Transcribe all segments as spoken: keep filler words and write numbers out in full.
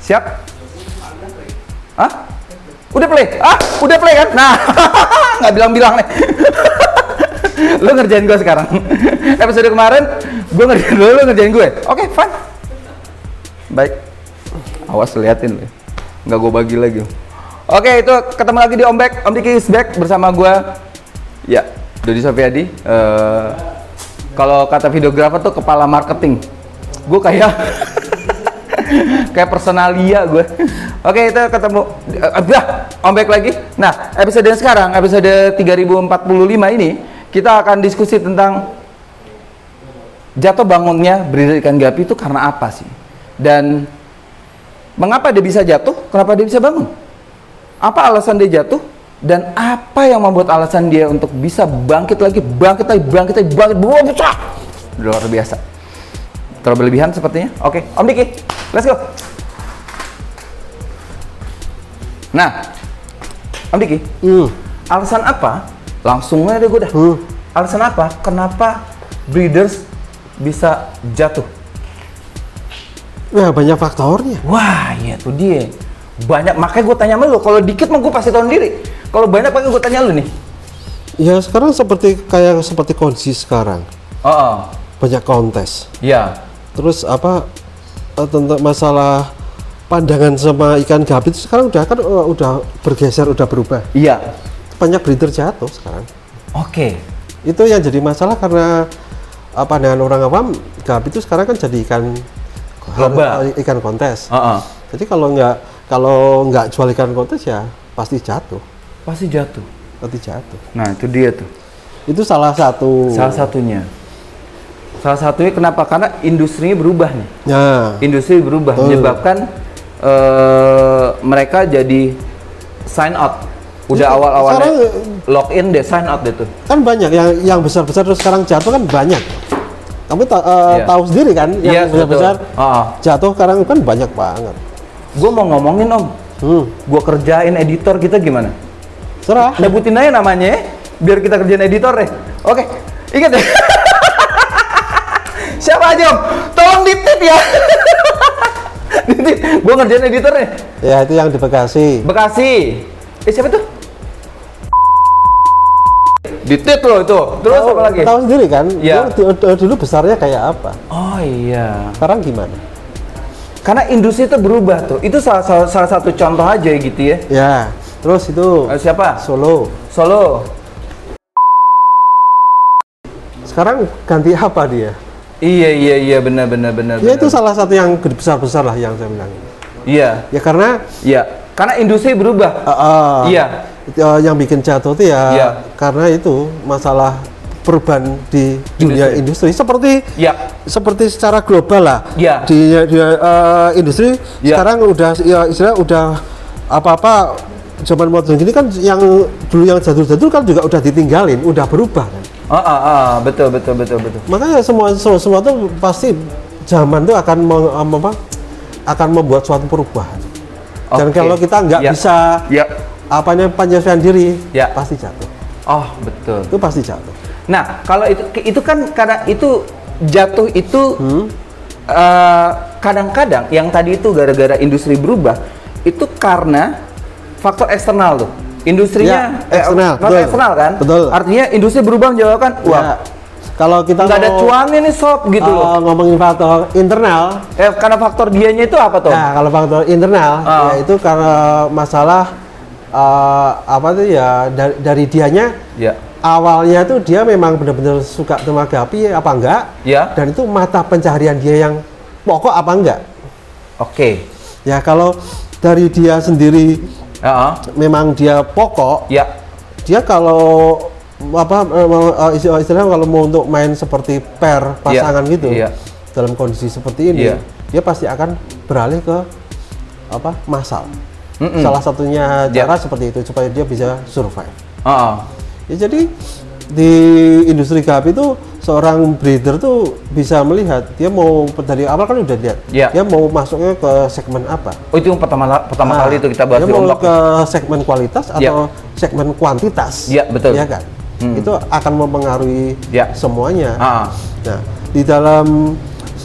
Siap? Hah? Udah play? Ah, udah play kan? Nah, nggak bilang-bilang nih. Lo ngerjain gue sekarang. Episode kemarin, gue ngerjain lo, lo ngerjain gue. Oke, okay, fine. Baik. Awas liatin lo. Nggak gue bagi lagi. Oke, okay, itu ketemu lagi di Om Back. Om Diki is back bersama gue. Ya, Dodi Sofyadi. Uh, kalau kata videografer tuh kepala marketing. Gue kayak kayak personalia gue. Oke, itu ketemu uh, Om Back lagi. Nah, episode yang sekarang, episode tiga ribu empat puluh lima ini kita akan diskusi tentang jatuh bangunnya breeder ikan gapi itu karena apa sih? Dan mengapa dia bisa jatuh? Kenapa dia bisa bangun? Apa alasan dia jatuh? Dan apa yang membuat alasan dia untuk bisa bangkit lagi, bangkit lagi, bangkit lagi, bangkit, bangkit, bangkit. Luar biasa. Terlalu berlebihan sepertinya. Oke, Om Diki, let's go. Nah, Om Diki, hmm. alasan apa? Langsung aja gue dah. Hmm. Alasan apa? Kenapa breeders bisa jatuh? Nah, banyak faktornya. Wah, iya tuh dia. Banyak, makanya gue tanya sama lu. Kalau dikit mah gue pasti tahu sendiri. Kalau banyak makanya gue tanya lu nih. Ya sekarang seperti kayak seperti kondisi sekarang. Oh, oh. Banyak kontes. Iya. Terus apa tentang masalah pandangan sama ikan gapi itu sekarang udah kan uh, udah bergeser, udah berubah. Iya. Banyak breeder jatuh sekarang. Oke. Itu yang jadi masalah karena uh, pandangan orang awam gapi itu sekarang kan jadi ikan global, ikan kontes. Uh -uh. Jadi kalau nggak kalau nggak jual ikan kontes ya pasti jatuh. Pasti jatuh. Pasti jatuh. Nah itu dia tuh. Itu salah satu. Salah satunya. Salah satunya kenapa? Karena industrinya berubah nih. Ya. Industri berubah, Betul. menyebabkan uh, mereka jadi sign out. Udah Ya, awal-awalnya sekarang, login deh, sign out deh tuh. Kan banyak yang yang besar-besar terus sekarang jatuh kan banyak. Kamu ta uh, Iya. tahu sendiri kan yang Iya, besar-besar betul. Uh-uh. jatuh sekarang kan banyak banget. Gue mau ngomongin Om, Hmm. gue kerjain editor kita gimana? Serah. Sebutin aja namanya ya, biar kita kerjain editor deh. Oke, ingat ya. Siapa aja Om? Tolong ditit ya. Ditit, gue ngerjain editor nih. Ya itu yang di Bekasi. Bekasi. Eh siapa tuh? Ditit loh itu. Terus Tahu- apa lagi? Tahu sendiri kan? Iya. Dulu, dulu- dulu besarnya kayak apa? Oh iya. Sekarang gimana? Karena industri itu berubah tuh. Itu salah, salah, salah satu contoh aja gitu ya. Ya. Terus itu Eh, siapa? Solo. Solo. Sekarang ganti apa dia? Iya iya iya benar benar benar. Ya benar. itu salah satu yang gede besar-besar lah yang saya bilang. Iya. Ya karena Iya. Karena industri berubah. uh, uh, Iya. itu, uh, yang bikin jatuh itu ya Iya. karena itu masalah perubahan di dunia industri, seperti Iya. seperti secara global lah. Iya. Di, di uh, industri Iya. sekarang udah ya istilah udah apa-apa zaman modern gini kan yang dulu yang jadul-jadul kan juga udah ditinggalin, udah berubah kan. Ah, ah, ah, betul betul betul betul. Makanya semua semua, semua tuh pasti zaman tuh akan meng, apa, akan membuat suatu perubahan. Dan Oke. kalau kita nggak Ya. bisa Ya. apanya penyesuaian diri, Ya. pasti jatuh. Oh betul. Itu pasti jatuh. Nah kalau itu itu kan karena itu jatuh itu Hmm? eh, kadang-kadang yang tadi itu gara-gara industri berubah itu karena faktor eksternal tuh. Industrinya Ya, eksternal, faktor betul. eksternal kan. Betul. Artinya industri berubah menyebabkan wah Ya. Kalau kita nggak ada mau, cuannya nih sob gitu uh, loh. ngomongin faktor internal, Eh, karena faktor dianya itu apa tuh? ya kalau faktor internal, Ah. ya itu karena masalah uh, apa tuh ya dari, dari dianya. Ya. Awalnya tuh dia memang benar-benar suka sama gapi apa enggak, Ya. dan itu mata pencaharian dia yang pokok apa enggak. Oke. Ya kalau dari dia sendiri Ya. memang dia pokok, Ya. dia kalau apa eh, istilah- istilahnya kalau mau untuk main seperti pair pasangan Iya, gitu iya. dalam kondisi seperti ini, Iya. dia pasti akan beralih ke apa massal. Mm-mm. Salah satunya Iya. cara seperti itu supaya dia bisa survive. Ah. Ya jadi di industri gapi itu seorang breeder tuh bisa melihat dia mau dari awal kan udah lihat Iya. dia mau masuknya ke segmen apa. Oh itu yang pertama pertama Nah, kali itu kita bahas dia di mau ombak. ke segmen kualitas Iya. atau segmen kuantitas. Iya, betul. Iya kan? Hmm. Itu akan mempengaruhi Iya. semuanya. Ah. Nah, di dalam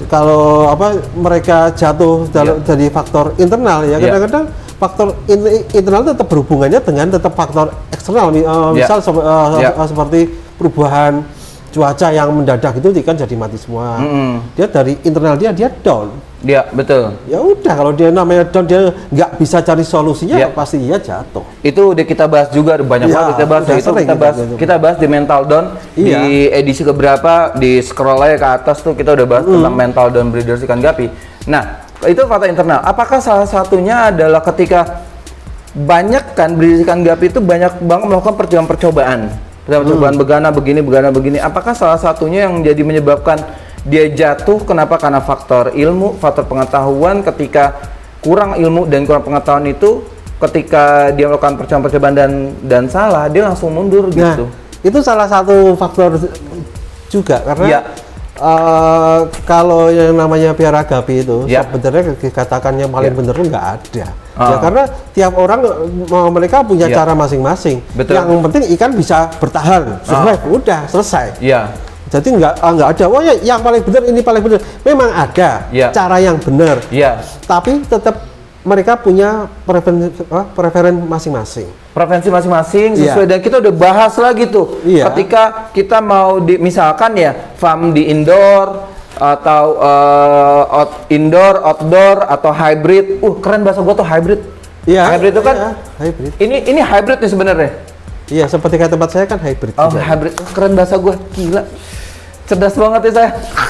kalau apa mereka jatuh dari, Ya. dari faktor internal ya, Ya. kadang-kadang faktor in- internal tetap berhubungannya dengan tetap faktor eksternal. Mi- uh, Ya. Misal se- uh, Ya. uh, seperti perubahan cuaca yang mendadak itu kan jadi mati semua. Mm-mm. Dia dari internal dia dia down. Ya, betul. Ya udah, kalau dia namanya down, dia nggak bisa cari solusinya, Ya. pasti dia jatuh. Itu udah kita bahas juga, ada banyak Ya, banget kita bahas. udah Itu sering kita kita bahas, bahas. kita bahas di mental down Iya. di edisi keberapa, di scroll aja ke atas tuh kita udah bahas Hmm. tentang mental down breeders ikan gapi. Nah, itu fakta internal. Apakah salah satunya adalah ketika banyak kan breeders ikan gapi itu banyak banget melakukan percobaan-percobaan, percobaan Hmm. begana begini, begana begini. Apakah salah satunya yang jadi menyebabkan dia jatuh? Kenapa? Karena faktor ilmu, faktor pengetahuan. Ketika kurang ilmu dan kurang pengetahuan itu, ketika dia melakukan percobaan-percobaan dan dan salah, dia langsung mundur Nah, gitu. itu salah satu faktor juga karena Ya. uh, kalau yang namanya piara gapi itu Ya. sebenarnya dikatakan yang paling Ya. benar tuh nggak ada. Ah. Ya karena tiap orang uh, mereka punya Ya. cara masing-masing. Betul. Yang penting ikan bisa bertahan, survive, udah selesai. Iya. Jadi nggak ah, nggak ada. Oh ya, yang paling benar ini paling benar. Memang ada Ya. cara yang benar, Iya. tapi tetap mereka punya preferen, apa, preferen masing-masing. Preferensi masing-masing Iya. sesuai, dan kita udah bahas lagi tuh. Iya. Ketika kita mau di misalkan ya farm di indoor atau uh, out, indoor, outdoor atau hybrid. Uh, keren bahasa gua tuh hybrid. Iya. Hybrid itu kan iya, hybrid. ini ini hybrid nih sebenarnya. Iya, seperti kayak tempat saya kan hybrid. Oh, juga. hybrid. Oh, keren bahasa gua. Gila. Cerdas banget ya saya.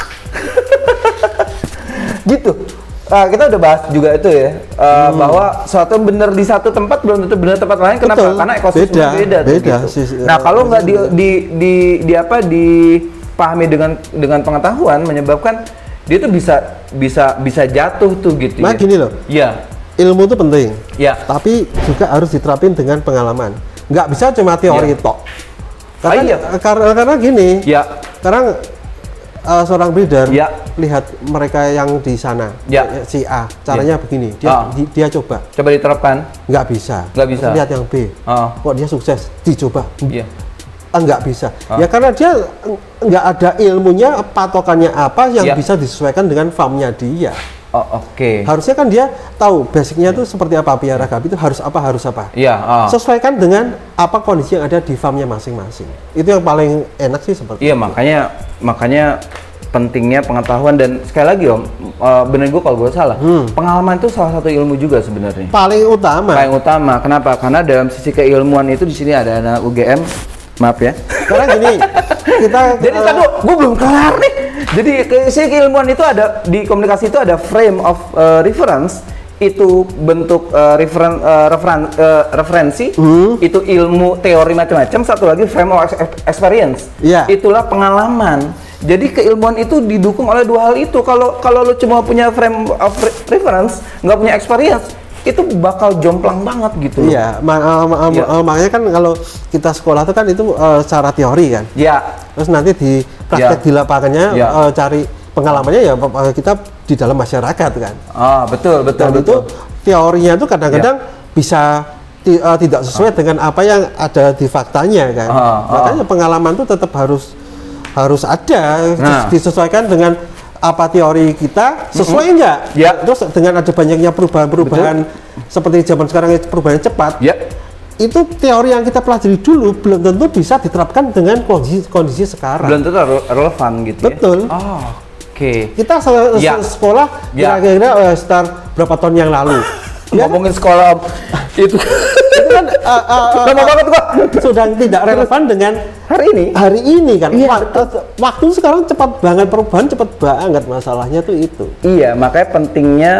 Gitu. Nah, kita udah bahas juga itu ya, uh, bahwa suatu benar di satu tempat belum tentu benar tempat lain. Kenapa? Betul. Karena ekosistemnya Beda, beda. tuh, beda gitu. sih, Nah, uh, kalau nggak di, di di di apa dipahami dengan dengan pengetahuan, menyebabkan dia tuh bisa bisa bisa jatuh tuh gitu. Nah, ya. gini loh. Iya. Ilmu itu penting, Ya. tapi juga harus diterapin dengan pengalaman. Nggak bisa cuma teori Iya. tok. Karena, Ah, iya. karena karena gini. Ya. Sekarang uh, seorang breeder Ya. lihat mereka yang di sana, Ya. si A, caranya begini, dia Ah. di- dia coba, Coba diterapkan. nggak bisa. Nggak bisa. Terus lihat yang B, Ah. kok dia sukses, dicoba, Iya. ah, nggak bisa. Ah. Ya karena dia eh, nggak ada ilmunya, patokannya apa yang Ya. bisa disesuaikan dengan farmnya dia. Oh, oke. Harusnya kan dia tahu basicnya itu seperti apa, piara gapi itu harus apa, harus apa. Iya. ah. Sesuaikan dengan apa kondisi yang ada di farmnya masing-masing. Itu yang paling enak sih seperti Iya, itu. makanya makanya pentingnya pengetahuan. Dan sekali lagi om, uh, bener gue kalau gue salah, Hmm. pengalaman itu salah satu ilmu juga sebenarnya. Paling utama. Paling utama. Kenapa? Karena dalam sisi keilmuan itu di sini ada anak U G M, maaf ya. Karena gini, kita Jadi eh, tadi gue belum kelar nih. Jadi ke- sisi keilmuan itu ada di komunikasi itu ada frame of uh, reference, itu bentuk uh, referen, uh, referen- uh, referensi, Hmm. itu ilmu teori macam-macam. Satu lagi frame of ex- experience, Iya. itulah pengalaman. Jadi keilmuan itu didukung oleh dua hal itu. Kalau kalau lu cuma punya frame of re- reference, nggak punya experience, itu bakal jomplang banget gitu. loh. Iya, ma- eh, ma- Iya. eh, makanya kan kalau kita sekolah itu kan itu eh, secara teori kan. Ya, Terus nanti di praktek Iya. di lapangannya Iya. eh, cari pengalamannya ya eh, kita di dalam masyarakat kan. ah betul betul Dan betul. itu teorinya itu kadang-kadang bisa ti- eh, tidak sesuai dengan apa yang ada di faktanya kan. Ah, ah. Makanya pengalaman itu tetap harus harus ada dis- Nah. disesuaikan dengan apa teori kita sesuai enggak? Ya. Terus dengan ada banyaknya perubahan-perubahan seperti zaman sekarang perubahan cepat. Ya, Itu teori yang kita pelajari dulu belum tentu bisa diterapkan dengan kondisi kondisi sekarang. belum tentu re- relevan gitu. Betul. Ya? Oh, oke. Kita se- Ya. se- sekolah Ya. kira-kira eh, sekitar berapa tahun yang lalu. Ya kan? Ngomongin sekolah itu Itu kan eh, eh, eh, lama banget gua. sudah tidak relevan dengan Hari ini. hari ini kan. Iya, Wak- eh, waktu sekarang cepat banget, perubahan cepat banget, masalahnya tuh itu. Iya, makanya pentingnya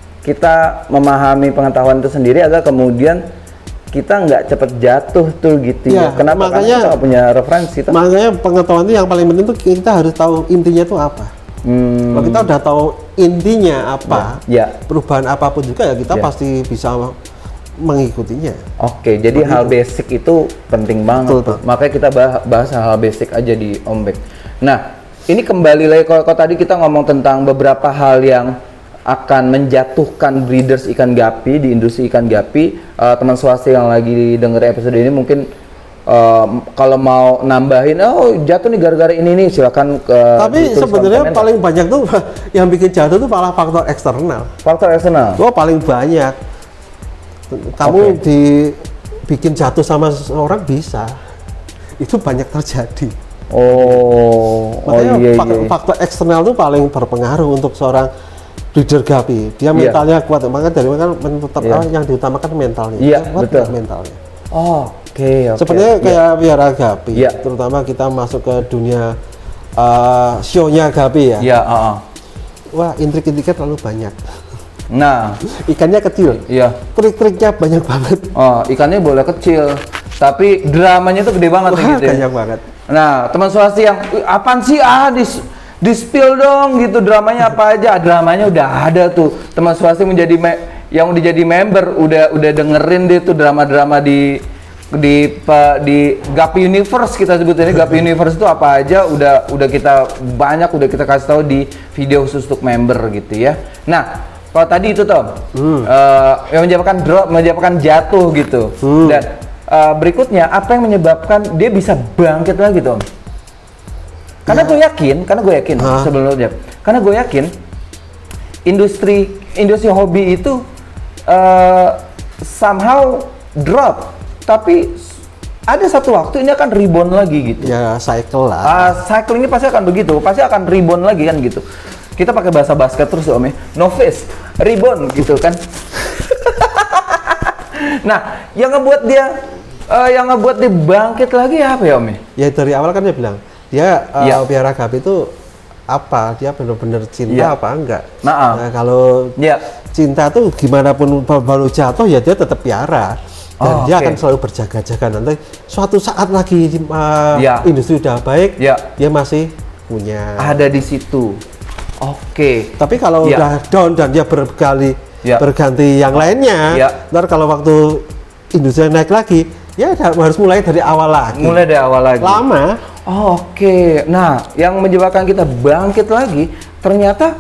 kita memahami pengetahuan itu sendiri agar kemudian kita nggak cepet jatuh tuh gitu ya. Iya, Kenapa? Karena makanya- kita nggak punya referensi. Tuh. Makanya pengetahuan itu yang paling penting tuh kita harus tahu intinya tuh apa. Hmm, Kalau kita udah tahu intinya apa, ya. perubahan apapun juga ya kita Ya. pasti bisa mengikutinya. Oke, jadi hal basic itu penting banget Betul, tuh. Pak. Makanya kita bah- bahas hal basic aja di Ombek. Nah, ini kembali lagi kalau, kalau tadi kita ngomong tentang beberapa hal yang akan menjatuhkan breeders ikan gapi di industri ikan gapi. Uh, teman swasta yang lagi denger episode ini mungkin Uh, kalau mau nambahin, oh jatuh nih gara-gara ini nih, silakan ke. Tapi sebenarnya paling banyak tuh yang bikin jatuh tuh malah faktor eksternal. Faktor eksternal. Oh paling banyak. Kamu okay. dibikin jatuh sama seseorang bisa, itu banyak terjadi. Oh. Makanya oh, iya, faktor, iya. faktor eksternal tuh paling berpengaruh untuk seorang breeder Guppy. Dia mentalnya yeah. kuat, makanya dari kan tetap yeah. yang diutamakan mentalnya. Iya yeah, betul. Mentalnya. Oh. Oke, okay, okay. Sebenarnya kayak yeah. piara Guppy, yeah. terutama kita masuk ke dunia uh, show-nya Guppy ya. Iya. Yeah, uh -uh. Wah, intrik-intriknya terlalu banyak. Nah, ikannya kecil. Iya. Trik-triknya banyak banget. Oh, ikannya boleh kecil, tapi dramanya tuh gede banget. Wah, gitu. Banyak banget. Nah, teman Swasti yang apaan sih ah di di spill dong gitu, dramanya apa aja? Dramanya udah ada tuh. Teman Swasti menjadi me yang udah jadi member udah udah dengerin deh tuh drama-drama di di pa, di Guppy Universe, kita sebutin ini Guppy Universe itu apa aja udah udah kita banyak udah kita kasih tahu di video khusus untuk member gitu ya. Nah, kalau tadi itu Tom hmm. uh, yang menyebabkan drop, menyebabkan jatuh gitu. Hmm. Dan uh, berikutnya apa yang menyebabkan dia bisa bangkit lagi Tom? Karena ya. gue yakin, karena gue yakin huh? sebelum lo jawab, karena gue yakin industri industri hobi itu uh, somehow drop. Tapi ada satu waktu ini akan rebound lagi gitu. Ya, cycle lah. Uh, cycle ini pasti akan begitu, pasti akan rebound lagi kan gitu. Kita pakai bahasa basket terus Om ya. Novice, rebound gitu kan. Nah, yang ngebuat dia uh, yang ngebuat dia bangkit lagi apa ya Om ya? Ya dari awal kan dia bilang, dia uh, ya. piara Guppy itu apa? Dia benar-benar cinta ya. apa enggak? Nah, nah kalau ya. cinta tuh gimana pun baru jatuh ya dia tetap piara. Dan oh, dia okay. akan selalu berjaga-jaga, nanti suatu saat lagi uh, ya. industri udah baik, ya. dia masih punya. Ada di situ. Oke. Okay. Tapi kalau ya. udah down dan dia berkali ya. berganti yang lainnya, ya. ntar kalau waktu industri naik lagi, ya harus mulai dari awal lagi. Mulai dari awal lagi. Lama. Oh, Oke. Okay. Nah, yang menyebabkan kita bangkit lagi, ternyata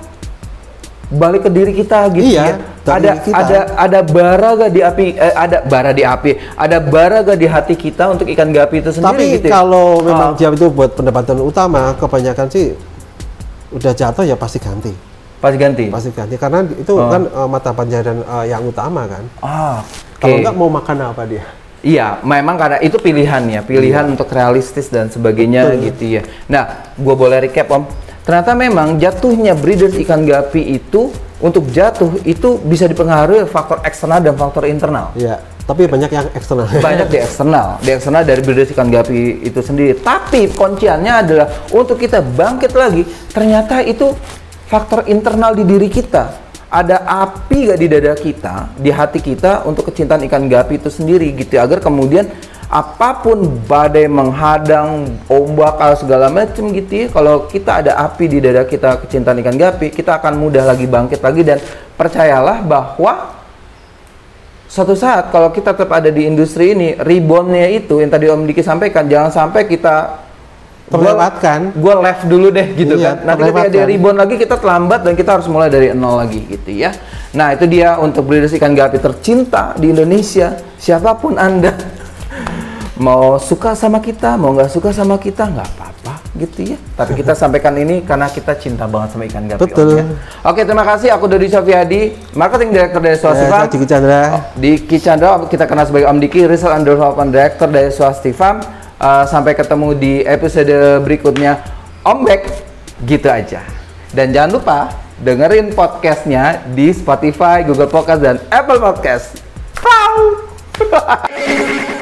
balik ke diri kita gitu iya, ya. Ada kita. ada ada bara gak di api eh, ada bara di api, ada bara gak di hati kita untuk ikan Guppy itu sendiri. Tapi gitu. kalau memang oh. dia itu buat pendapatan utama, kebanyakan sih udah jatuh ya pasti ganti. Pasti ganti. Pasti ganti karena itu oh. kan uh, mata pencaharian uh, yang utama kan. Ah. Okay. Kalau enggak mau makan apa dia? Iya, memang karena itu pilihan ya, pilihan iya. untuk realistis dan sebagainya. Betul. Gitu ya. Nah, gua boleh recap Om. Ternyata memang jatuhnya breeders ikan Guppy itu untuk jatuh itu bisa dipengaruhi faktor eksternal dan faktor internal. Iya, tapi banyak yang eksternal. Banyak di eksternal, di eksternal dari breeders ikan Guppy itu sendiri. Tapi kunciannya adalah untuk kita bangkit lagi, ternyata itu faktor internal di diri kita. Ada api gak di dada kita, di hati kita untuk kecintaan ikan Guppy itu sendiri gitu, agar kemudian apapun badai menghadang, ombak, segala macam gitu ya, kalau kita ada api di dada kita kecintaan ikan Guppy, kita akan mudah lagi bangkit lagi. Dan percayalah bahwa suatu saat kalau kita tetap ada di industri ini, reboundnya itu yang tadi Om Diki sampaikan, jangan sampai kita terlewatkan. Gue left dulu deh gitu iya, kan. Nanti ketika dia rebound lagi kita terlambat dan kita harus mulai dari nol lagi gitu ya. Nah itu dia untuk breeders ikan Guppy tercinta di Indonesia. Siapapun Anda, mau suka sama kita, mau nggak suka sama kita, nggak apa-apa gitu ya. Tapi kita sampaikan ini karena kita cinta banget sama ikan Guppy. Betul. Om, ya. Oke, terima kasih. Aku Dodi Sofiadi, marketing director dari Swasti Farm. Ya, Diki Chandra. Oh, Diki Chandra, kita kenal sebagai Om Diki, research and development director dari Swasti Farm. Uh, sampai ketemu di episode berikutnya. Om Bek, gitu aja. Dan jangan lupa dengerin podcastnya di Spotify, Google Podcast, dan Apple Podcast. Ciao.